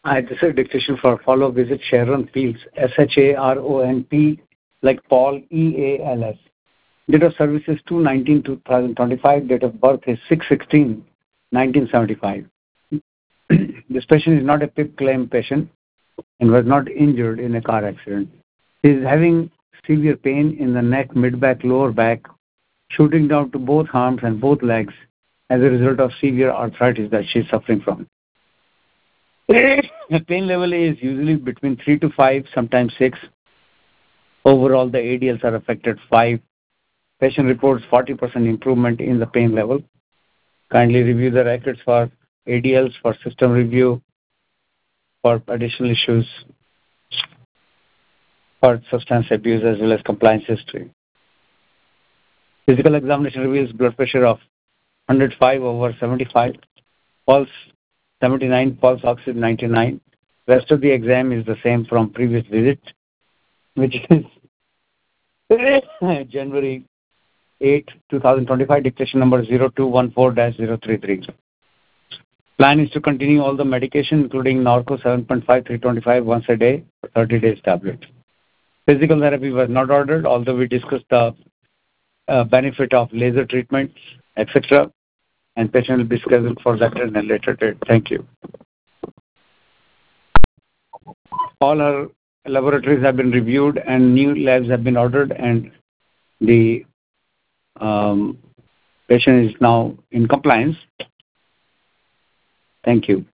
I this is dictation for follow-up visit Sharon Fields, SHARONP, like Paul, EALS. Date of service is 2/19/2025. Date of birth is 6/16/1975. This patient is not a PIP claim patient and was not injured in a car accident. He is having severe pain in the neck, mid-back, lower back, shooting down to both arms and both legs as a result of severe arthritis that she is suffering from. The pain level is usually between 3 to 5, sometimes 6. Overall, the ADLs are affected 5. Patient reports 40% improvement in the pain level. Kindly review the records for ADLs, for system review, for additional issues, for substance abuse as well as compliance history. Physical examination reveals blood pressure of 105/75, pulse 79, pulse oxygen 99. Rest of the exam is the same from previous visit, which is January 8, 2025, dictation number 0214-033. Plan is to continue all the medication, including Norco 7.5, 325 once a day for 30 days tablet. Physical therapy was not ordered, although we discussed the benefit of laser treatments, etc. And patient will be scheduled for that in a later date. Thank you. All our laboratories have been reviewed and new labs have been ordered, and the patient is now in compliance. Thank you.